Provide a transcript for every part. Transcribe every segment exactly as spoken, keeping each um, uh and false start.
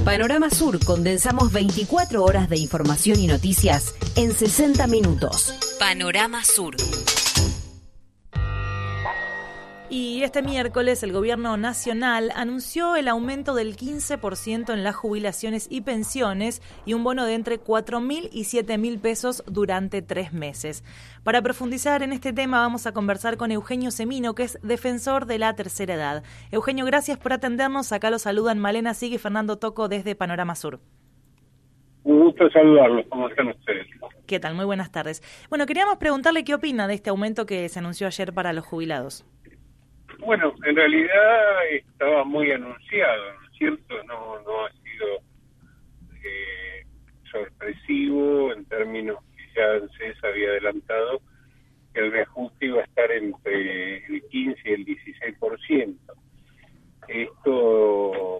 Panorama Sur, condensamos veinticuatro horas de información y noticias en sesenta minutos. Panorama Sur. Y este miércoles el Gobierno Nacional anunció el aumento del quince por ciento en las jubilaciones y pensiones y un bono de entre cuatro mil y siete mil pesos durante tres meses. Para profundizar en este tema vamos a conversar con Eugenio Semino, que es defensor de la tercera edad. Eugenio, gracias por atendernos. Acá lo saludan Malena Sig y Fernando Toco desde Panorama Sur. Un gusto saludarlos. ¿Cómo están ustedes? ¿Qué tal? Muy buenas tardes. Bueno, queríamos preguntarle qué opina de este aumento que se anunció ayer para los jubilados. Bueno, en realidad estaba muy anunciado, ¿no es cierto? No, no ha sido eh, sorpresivo en términos que ya ANSES había adelantado que el reajuste iba a estar entre el quince y el dieciséis por ciento. Esto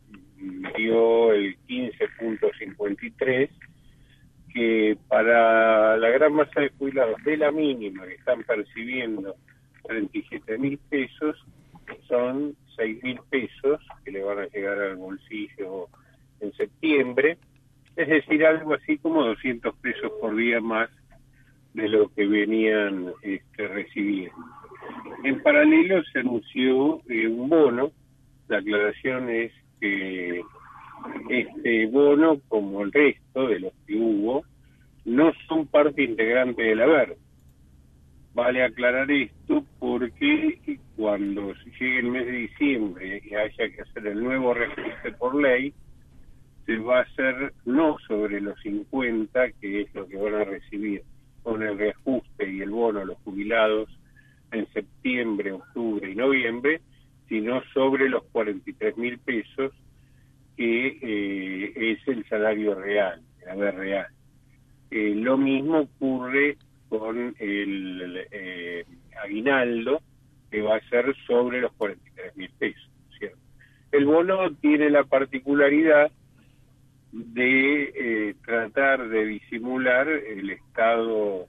dio el quince punto cincuenta y tres, que para la gran masa de jubilados de la mínima que están percibiendo treinta y siete mil pesos, son seis mil pesos que le van a llegar al bolsillo en septiembre, es decir, algo así como doscientos pesos por día más de lo que venían este, recibiendo. En paralelo se anunció eh, un bono. La aclaración es que este bono, como el resto de los que hubo, no son parte integrante del haber. Vale aclarar esto porque cuando llegue el mes de diciembre y haya que hacer el nuevo reajuste por ley, se va a hacer no sobre los cincuenta, que es lo que van a recibir con el reajuste y el bono a los jubilados en septiembre, octubre y noviembre, sino sobre los cuarenta y tres mil pesos, que eh, es el salario real, el haber real. Eh, lo mismo ocurre con el eh, aguinaldo, que va a ser sobre los cuarenta y tres mil pesos, ¿cierto? El bono tiene la particularidad de eh, tratar de disimular el estado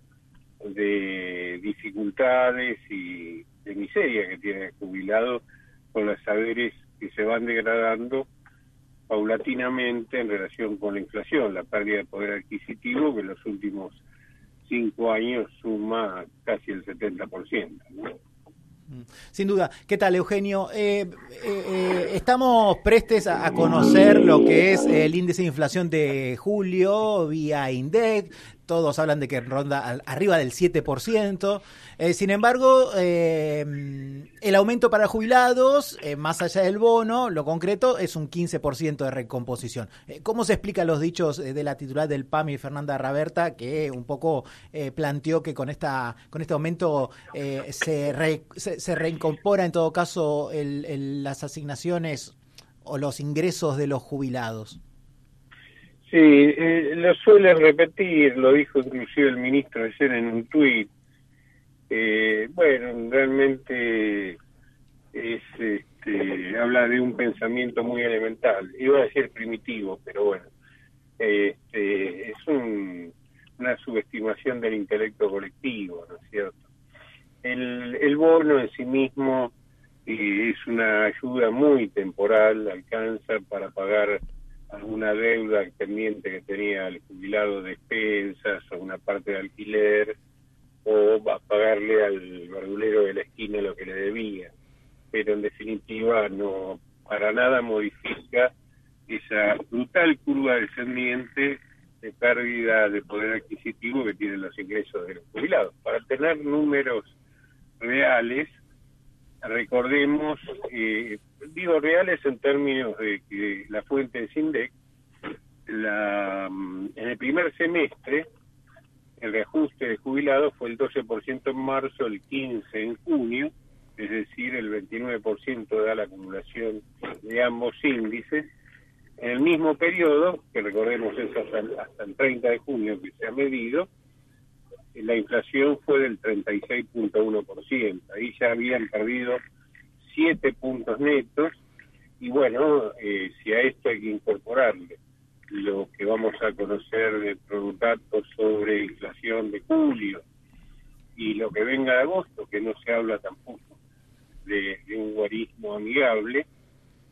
de dificultades y de miseria que tiene el jubilado con los saberes que se van degradando paulatinamente en relación con la inflación, la pérdida de poder adquisitivo que en los últimos cinco años suma casi el setenta por ciento, ¿no? Sin duda. ¿Qué tal, Eugenio? Eh, eh, eh, estamos prestes a, a conocer lo que es el índice de inflación de julio vía INDEC. Todos hablan de que ronda al, arriba del siete por ciento. Eh, sin embargo, eh, el aumento para jubilados, eh, más allá del bono, lo concreto es un quince por ciento de recomposición. Eh, ¿Cómo se explican los dichos de la titular del P A M I, Fernanda Raberta, que un poco eh, planteó que con esta con este aumento eh, se, re, se, se reincorpora en todo caso el, el, las asignaciones o los ingresos de los jubilados? Sí, eh, lo suele repetir, lo dijo inclusive el ministro ayer en un tuit. Eh, bueno, realmente es, este, habla de un pensamiento muy elemental. Iba a decir primitivo, pero bueno, este, es un, una subestimación del intelecto colectivo, ¿no es cierto? El, el bono en sí mismo eh, es una ayuda muy temporal, alcanza para pagar alguna deuda pendiente que tenía el jubilado de despensas o una parte de alquiler, o va a pagarle al verdulero de la esquina lo que le debía, pero en definitiva no para nada modifica esa brutal curva descendiente de pérdida de poder adquisitivo que tienen los ingresos de los jubilados. Para tener números reales, recordemos, eh, digo reales en términos de que la fuente es INDEC, la, en el primer semestre el reajuste de jubilados fue el doce por ciento en marzo, el quince por ciento en junio, es decir, el veintinueve por ciento da la acumulación de ambos índices. En el mismo periodo, que recordemos es hasta, hasta el treinta de junio que se ha medido, la inflación fue del treinta y seis punto uno por ciento. Ahí ya habían perdido siete puntos netos, y bueno, eh, si a esto hay que incorporarle lo que vamos a conocer de datos sobre inflación de julio y lo que venga de agosto, que no se habla tampoco de, de un guarismo amigable,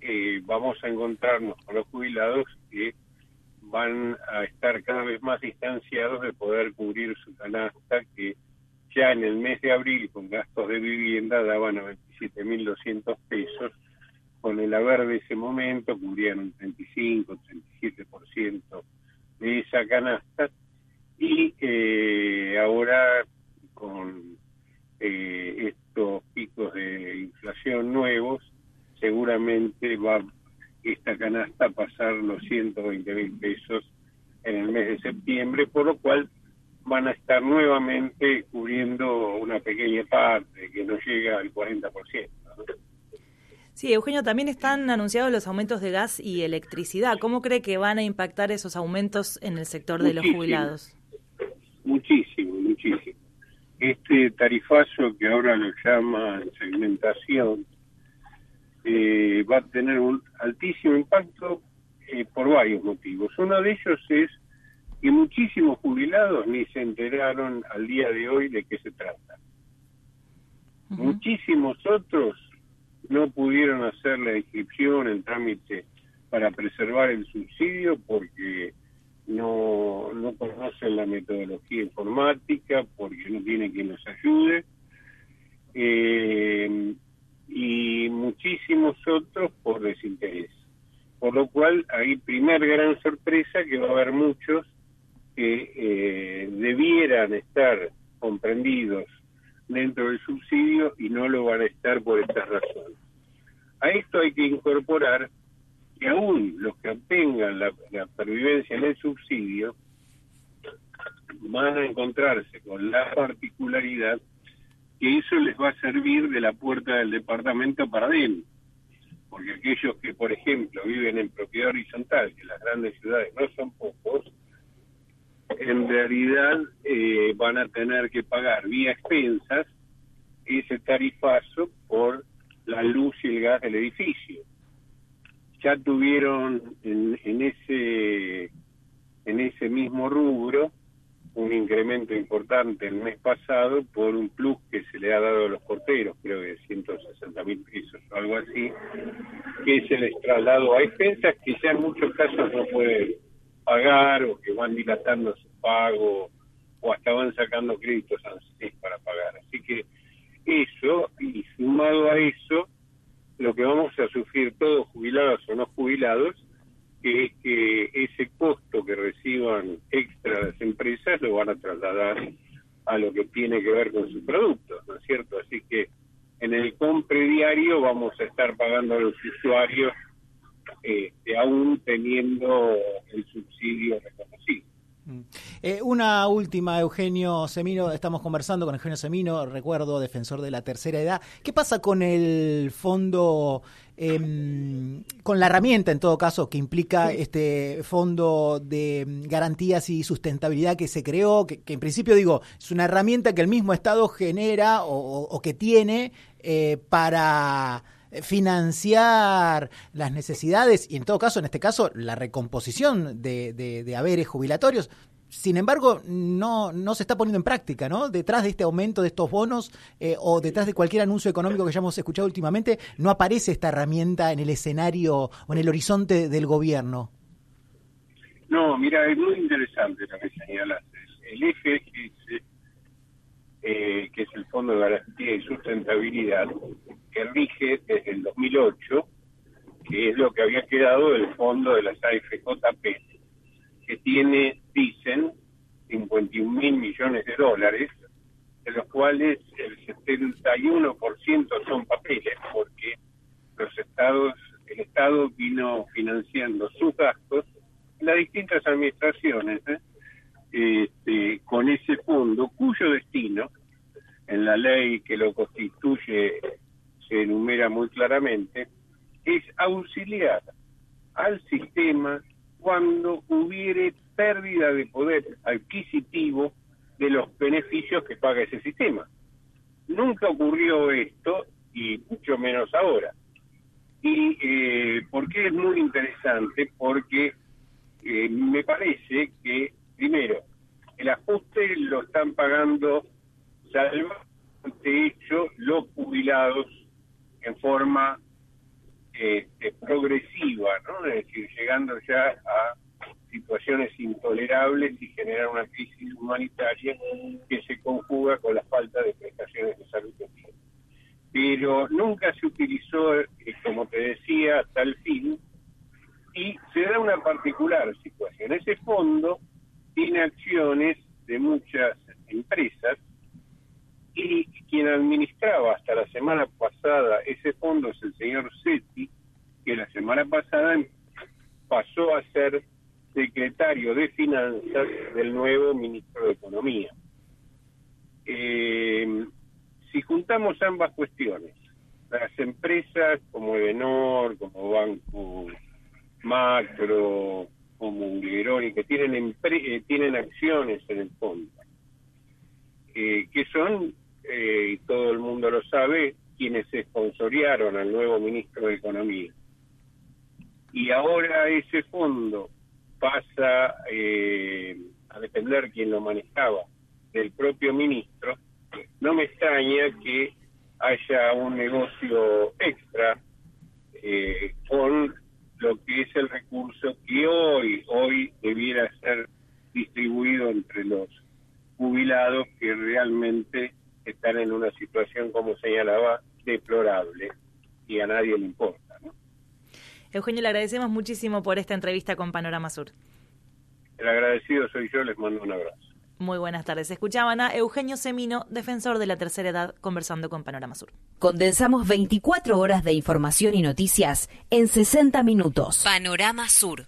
eh, vamos a encontrarnos con los jubilados que van a estar cada vez más distanciados de poder cubrir su canasta, que ya en el mes de abril con gastos de vivienda daban a veintisiete mil doscientos pesos. Con el haber de ese momento cubrían un treinta y cinco, treinta y siete por ciento de esa canasta, y eh, ahora con eh, estos picos de inflación nuevos, seguramente va esta canasta a pasar los ciento veinte mil pesos en el mes de septiembre, por lo cual van a estar nuevamente cubriendo una pequeña parte que no llega al cuarenta por ciento, ¿no? Sí, Eugenio, también están anunciados los aumentos de gas y electricidad. ¿Cómo cree que van a impactar esos aumentos en el sector de Muchísimo, los jubilados? Muchísimo, muchísimo. Este tarifazo que ahora lo llaman segmentación eh, va a tener un altísimo impacto eh, por varios motivos. Uno de ellos es que muchísimos jubilados ni se enteraron al día de hoy de qué se trata. Uh-huh. Muchísimos otros no pudieron hacer la inscripción, el trámite para preservar el subsidio porque no, no conocen la metodología informática, porque no tienen quien los ayude, eh, y muchísimos otros por desinterés. Por lo cual hay primer gran sorpresa que va a haber muchos que eh, debieran estar comprendidos dentro del subsidio y no lo van a estar por estas razones. A esto hay que incorporar que aún los que obtengan la, la pervivencia en el subsidio van a encontrarse con la particularidad que eso les va a servir de la puerta del departamento para adentro, porque aquellos que, por ejemplo, viven en propiedad horizontal, que las grandes ciudades no son pocos, en realidad eh, van a tener que pagar vía expensas ese tarifazo por la luz y el gas del edificio. Ya tuvieron en, en ese en ese mismo rubro un incremento importante el mes pasado por un plus que se le ha dado a los porteros, creo que ciento sesenta mil pesos o algo así, que se les trasladó a expensas que ya en muchos casos no pueden pagar o que van dilatando su pago o hasta van sacando créditos ANSES para pagar. Así que eso, y sumado a eso, lo que vamos a sufrir todos, jubilados o no jubilados, que es que ese costo que reciban extra las empresas lo van a trasladar a lo que tiene que ver con sus productos, ¿no es cierto? Así que en el compre diario vamos a estar pagando a los usuarios eh, aún teniendo el subsidio reconocido. Eh, una última, Eugenio Semino, estamos conversando con Eugenio Semino, recuerdo, defensor de la tercera edad. ¿Qué pasa con el fondo, eh, con la herramienta en todo caso que implica este fondo de garantías y sustentabilidad que se creó, que, que en principio digo, es una herramienta que el mismo Estado genera o, o, o que tiene eh, para financiar las necesidades y en todo caso, en este caso, la recomposición de, de, de haberes jubilatorios? Sin embargo, no, no se está poniendo en práctica, ¿no? Detrás de este aumento de estos bonos eh, o detrás de cualquier anuncio económico que hayamos escuchado últimamente, no aparece esta herramienta en el escenario o en el horizonte del gobierno. No, mira, es muy interesante lo que señalas. El F G S, eh, que es el Fondo de Garantía y Sustentabilidad, que rige desde el dos mil ocho, que es lo que había quedado del fondo de las A F J P, que tiene, dicen, cincuenta y un mil millones de dólares, de los cuales el setenta y uno por ciento son papeles, porque los estados, el Estado vino financiando sus gastos en las distintas administraciones, ¿eh? Este, con ese fondo, cuyo destino, en la ley que lo constituye, se enumera muy claramente, es auxiliar al sistema cuando hubiere pérdida de poder adquisitivo de los beneficios que paga ese sistema. Nunca ocurrió esto, y mucho menos ahora. ¿Y eh, por qué es muy interesante? Porque eh, me parece que, primero, el ajuste lo están pagando, salvo de hecho, los jubilados en forma este, progresiva, ¿no? Es decir, llegando ya a situaciones intolerables y generar una crisis humanitaria que se conjuga con la falta de prestaciones de salud que tiene. Pero nunca se utilizó, eh, como te decía, a tal fin, y se da una particular situación. Ese fondo tiene acciones de muchas empresas y quien administraba hasta la semana pasada ese fondo es el señor Setti, que la semana pasada pasó a ser secretario de Finanzas del nuevo ministro de Economía. Eh, si juntamos ambas cuestiones, las empresas como Edenor, como Banco Macro, como Ungeroni, que tienen, empre- eh, tienen acciones en el fondo, eh, que son, eh, y todo el mundo lo sabe, quienes sponsoriaron al nuevo ministro de Economía. Y ahora ese fondo pasa eh, a depender quien lo manejaba, del propio ministro. No me extraña que haya un negocio extra eh, con lo que es el recurso que hoy, hoy debiera ser distribuido entre los jubilados que realmente están en una situación, como señalaba, deplorable y a nadie le importa, ¿no? Eugenio, le agradecemos muchísimo por esta entrevista con Panorama Sur. El agradecido soy yo, les mando un abrazo. Muy buenas tardes. Escuchaban a Eugenio Semino, defensor de la tercera edad, conversando con Panorama Sur. Condensamos veinticuatro horas de información y noticias en sesenta minutos. Panorama Sur.